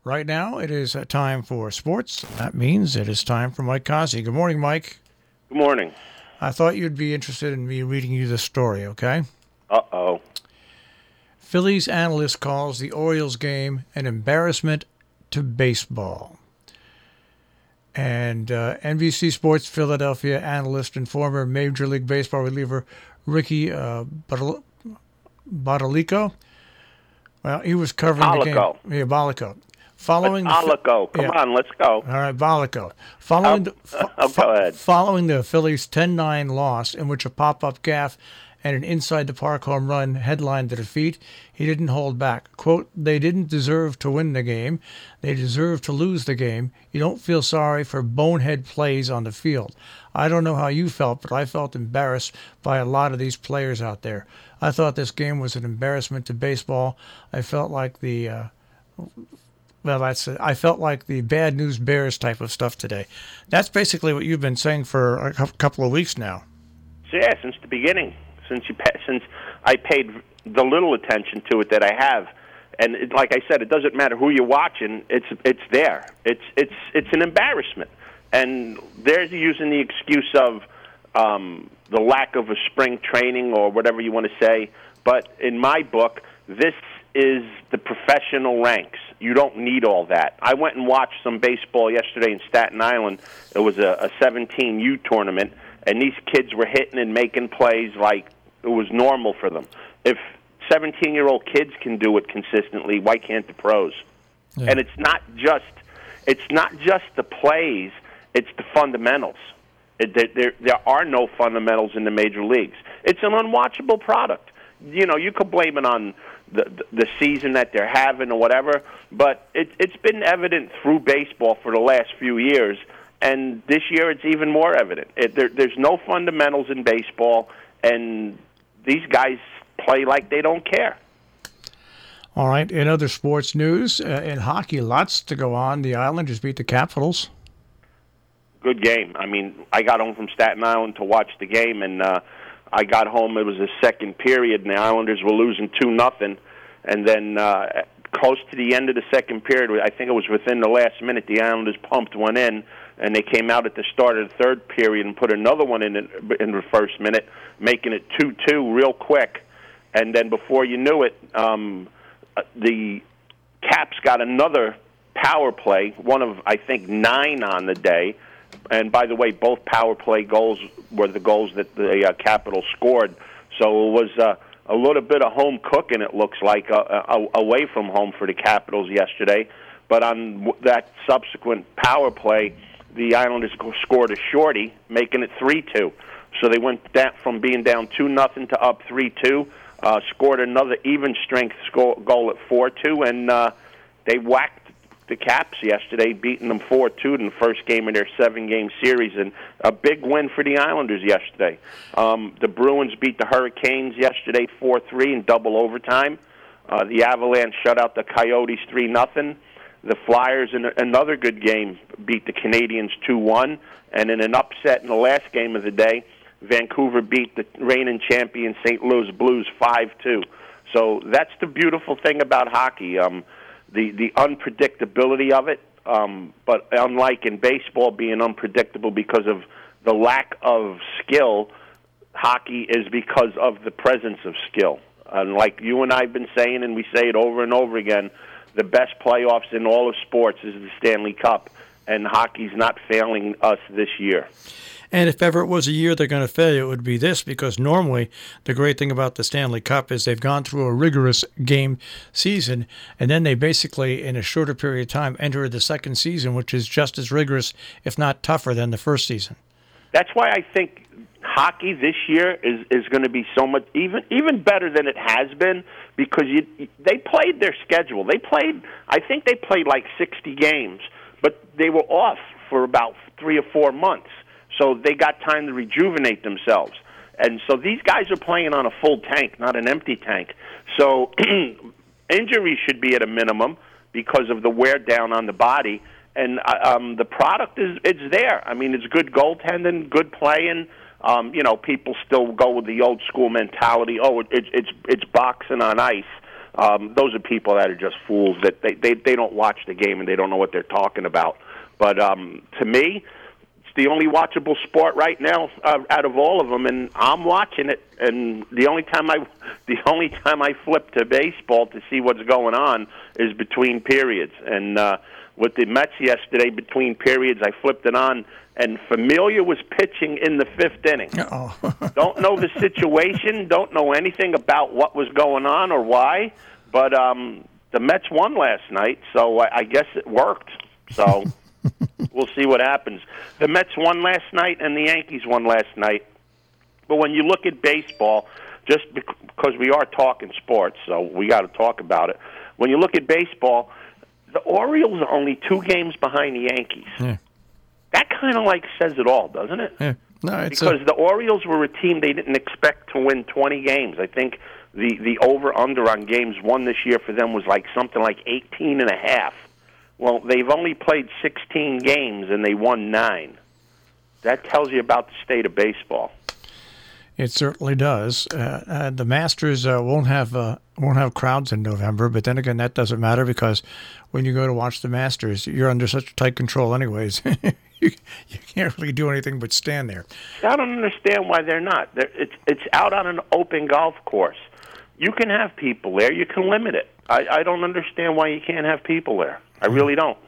Right now, it is time for sports. That means it is time for Mike Cossey. Good morning, Mike. Good morning. I thought you'd be interested in me reading you this story, okay? Uh-oh. Phillies analyst calls the Orioles game an embarrassment to baseball. And NBC Sports Philadelphia analyst and former Major League Baseball reliever Ricky Bottalico, well, he was covering the game. Yeah, Bolico. Following Bolico. Come on, let's go. All right, Bolico. Following go ahead. Following the Phillies' 10-9 loss, in which a pop-up gaff and an inside-the-park home run headlined the defeat, he didn't hold back. Quote, "They didn't deserve to win the game. They deserve to lose the game. You don't feel sorry for bonehead plays on the field. I don't know how you felt, but I felt embarrassed by a lot of these players out there. I thought this game was an embarrassment to baseball. I felt like the I felt like the bad news bears type of stuff today." That's basically what you've been saying for a couple of weeks now. Yeah, since the beginning, since I paid the little attention to it that I have, and like I said, it doesn't matter who you're watching. It's there. It's an embarrassment, and they're using the excuse of the lack of a spring training or whatever you want to say. But in my book, this is the professional ranks. You don't need all that. I went and watched some baseball yesterday in Staten Island. It was a 17U tournament, and these kids were hitting and making plays like it was normal for them. If 17-year-old kids can do it consistently, why can't the pros? Yeah. And it's not just the plays, it's the fundamentals. There are no fundamentals in the major leagues. It's an unwatchable product. You know, you could blame it on the season that they're having or whatever, but it's been evident through baseball for the last few years, and this year it's even more evident. There's no fundamentals in baseball, and these guys play like they don't care. All right, in other sports news, in hockey, lots to go on. The Islanders beat the Capitals. Good game. I mean, I got home from Staten Island to watch the game, and I got home, it was the second period, and the Islanders were losing 2-0, and then close to the end of the second period, I think it was within the last minute, the Islanders pumped one in, and they came out at the start of the third period and put another one in the first minute, making it 2-2 real quick, and then before you knew it, the Caps got another power play, one of, I think, 9 on the day. And by the way, both power play goals were the goals that the Capitals scored. So it was a little bit of home cooking, it looks like, away from home for the Capitals yesterday. But on that subsequent power play, the Islanders scored a shorty, making it 3-2. So they went from being down 2-0 to up 3-2, scored another even-strength goal at 4-2, and they whacked the Caps yesterday, beating them 4-2 in the first game of their 7-game series, and a big win for the Islanders yesterday. The Bruins beat the Hurricanes yesterday 4-3 in double overtime. The Avalanche shut out the Coyotes 3-0. The Flyers, in another good game, beat the Canadiens 2-1. And in an upset in the last game of the day, Vancouver beat the reigning champion St. Louis Blues 5-2. So that's the beautiful thing about hockey. The unpredictability of it, but unlike in baseball being unpredictable because of the lack of skill, hockey is because of the presence of skill. And like you and I have been saying, and we say it over and over again, the best playoffs in all of sports is the Stanley Cup, and hockey's not failing us this year. And if ever it was a year they're going to fail, it would be this, because normally the great thing about the Stanley Cup is they've gone through a rigorous game season, and then they basically, in a shorter period of time, enter the second season, which is just as rigorous, if not tougher, than the first season. That's why I think hockey this year is going to be so much even better than it has been, because they played their schedule. I think they played like 60 games, but they were off for about 3 or 4 months. So they got time to rejuvenate themselves. And so these guys are playing on a full tank, not an empty tank. So injuries should be at a minimum because of the wear down on the body. And the product it's there. I mean, it's good goaltending, good playing. People still go with the old school mentality. Oh, it's boxing on ice. those are people that are just fools, that they don't watch the game and they don't know what they're talking about. But to me, it's the only watchable sport right now out of all of them, and I'm watching it. And the only time I flip to baseball to see what's going on is between periods. And with the Mets yesterday, between periods, I flipped it on, and Familia was pitching in the fifth inning. Don't know the situation, don't know anything about what was going on or why, but the Mets won last night, so I guess it worked. So we'll see what happens. The Mets won last night, and the Yankees won last night. But when you look at baseball, just because we are talking sports, so we got to talk about it. When you look at baseball, the Orioles are only 2 games behind the Yankees. Yeah. That kind of says it all, doesn't it? Yeah. No, because the Orioles were a team they didn't expect to win 20 games. I think the over-under on games won this year for them was something like 18.5. Well, they've only played 16 games, and they won 9. That tells you about the state of baseball. It certainly does. The Masters won't have crowds in November, but then again, that doesn't matter because when you go to watch the Masters, you're under such tight control anyways. You can't really do anything but stand there. I don't understand why they're not. It's out on an open golf course. You can have people there. You can limit it. I don't understand why you can't have people there. I really don't.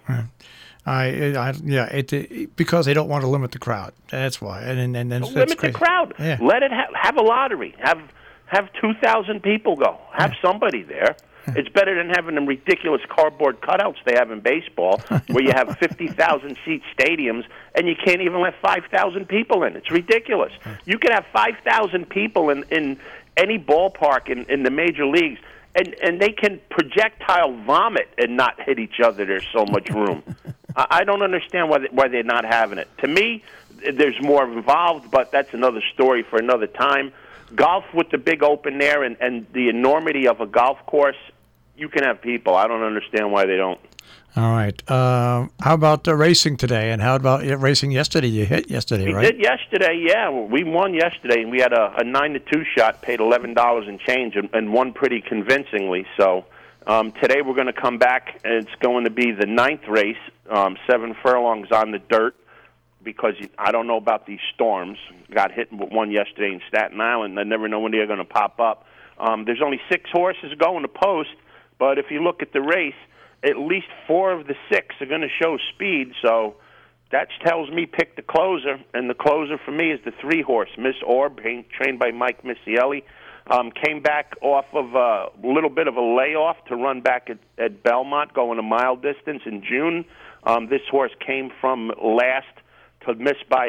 Because they don't want to limit the crowd. That's why. And limit the crowd. Yeah. Let it have a lottery. Have 2,000 people go. Have somebody there. It's better than having them ridiculous cardboard cutouts they have in baseball, where you have 50,000 seat stadiums and you can't even let 5,000 people in. It's ridiculous. You could have 5,000 people in any ballpark in the major leagues, and they can projectile vomit and not hit each other. There's so much room. I don't understand why they're not having it. To me, there's more involved, but that's another story for another time. Golf with the big open there and the enormity of a golf course, you can have people. I don't understand why they don't. All right. How about racing today, and how about racing yesterday? You hit yesterday, right? We did yesterday, yeah. We won yesterday, and we had a 9-2 shot, paid $11 and change, and won pretty convincingly. So today we're going to come back, and it's going to be the 9th race, 7 furlongs on the dirt, because I don't know about these storms. Got hit with one yesterday in Staten Island. I never know when they're going to pop up. There's only 6 horses going to post, but if you look at the race, at least 4 of the 6 are going to show speed, so that tells me pick the closer, and the closer for me is the 3-horse, Miss Orb, trained by Mike Missielli. Came back off of a little bit of a layoff to run back at Belmont, going a mile distance in June. This horse came from last to miss by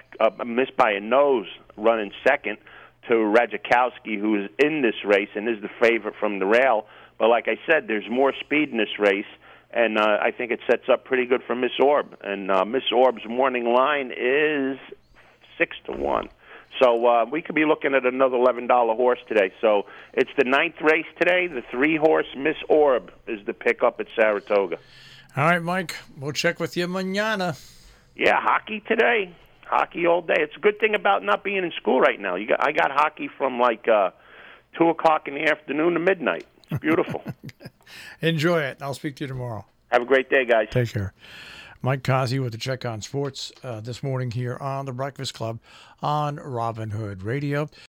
a nose, running second to Radzikowski, who is in this race and is the favorite from the rail. But like I said, there's more speed in this race, and I think it sets up pretty good for Miss Orb. And Miss Orb's morning line is 6-1. So we could be looking at another $11 horse today. So it's the 9th race today. The 3-horse Miss Orb is the pickup at Saratoga. All right, Mike. We'll check with you mañana. Yeah, hockey today. Hockey all day. It's a good thing about not being in school right now. I got hockey from 2 o'clock in the afternoon to midnight. It's beautiful. Enjoy it. I'll speak to you tomorrow. Have a great day, guys. Take care. Mike Kazi with the Check on Sports this morning here on The Breakfast Club on Robin Hood Radio.